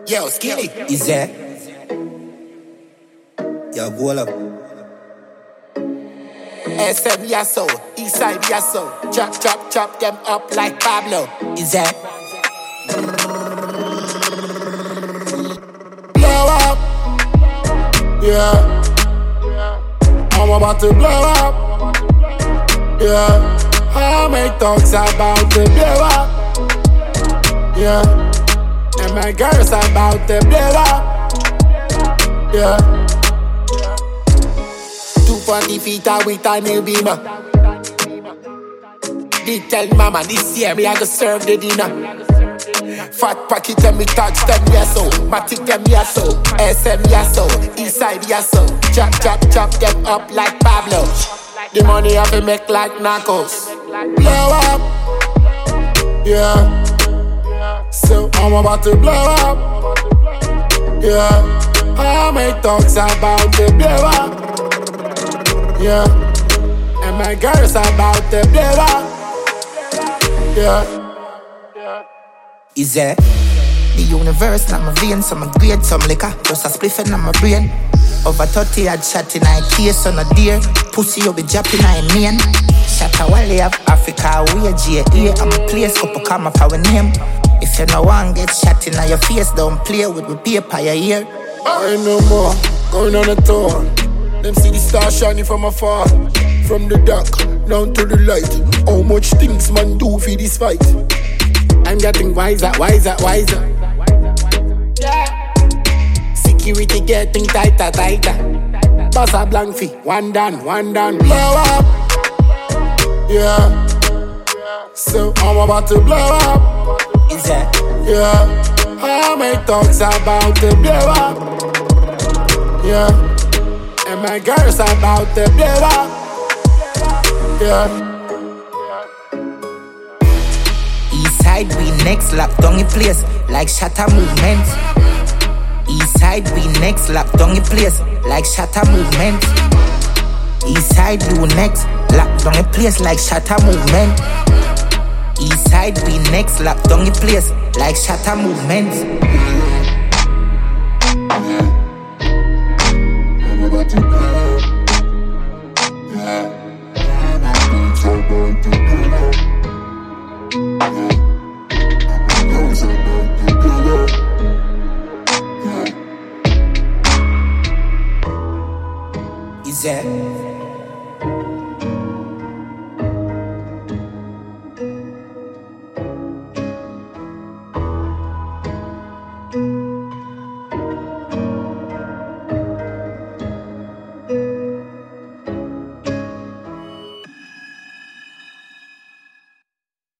Yo, Skilly. Is there? Yo, go up. SM Yasso, Eastside Yasso. Chop, chop, chop them up like Pablo. Is that? Blow up. Yeah. I'm about to blow up. Yeah. I make talks about to blow up. Yeah. And my girls about to blow up. Yeah. 240 feet with a new beamer. Did tell mama this year me I go serve the dinner. Fat pocket and me touch them yasso. Matic them yasso. SM yasso. Eastside yasso. Chop chop chop them up like Pablo. The money I fi make like Narcos. Blow up. Yeah. So I'm about to blow up. Yeah. I make talks about the blow up. Yeah. And my girls about to blow up. Yeah. Is there? The universe in my veins, some grade, some liquor, just a spliff in my brain. Over 30 had shot in a case on a deer. Pussy you be dropping in main. Shot a wally of Africa, we a G.A. I'm a place, couple come up our name. If you no one get shot in your face, don't play with the paper you hear. I ain't no more, going on a tour. Them see the star shining from afar. From the dark, down to the light. How much things man do for this fight? I'm getting wiser, wiser, wiser. Yeah. Security getting tighter, tighter. Boss a blank fee, one down, blow up. Yeah. So I'm about to blow up. Is that? Yeah. I make talks about to blow up. Yeah. And my girls about to blow up. Yeah. Eastside we next lap down in place like shatter movement. Eastside we next lap down in place like shatter movement. Eastside you next lap down in place like shatter movement. Eastside we next lap down in place like shatter movement. I'm about to